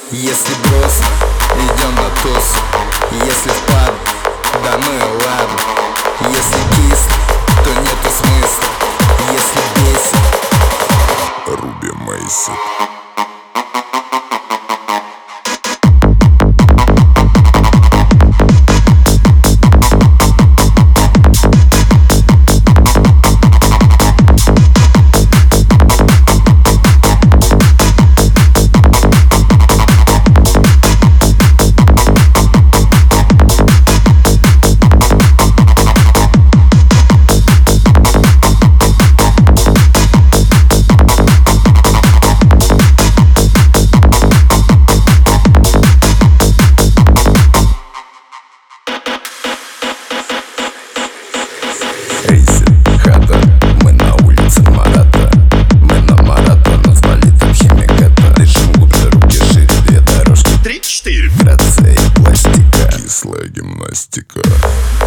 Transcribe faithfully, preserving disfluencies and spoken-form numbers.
Если брос, идем на туз. Если в паб, да ну и ладно. Если кис, то нету смысла. Если бесит, Руби Мейси. Рейсит, хата, мы на улице Марата. Мы на Марата, назвали там химиката. Дышим глубже, руки шире, две дорожки. Три-четыре. Грация и пластика. Кислая гимнастика.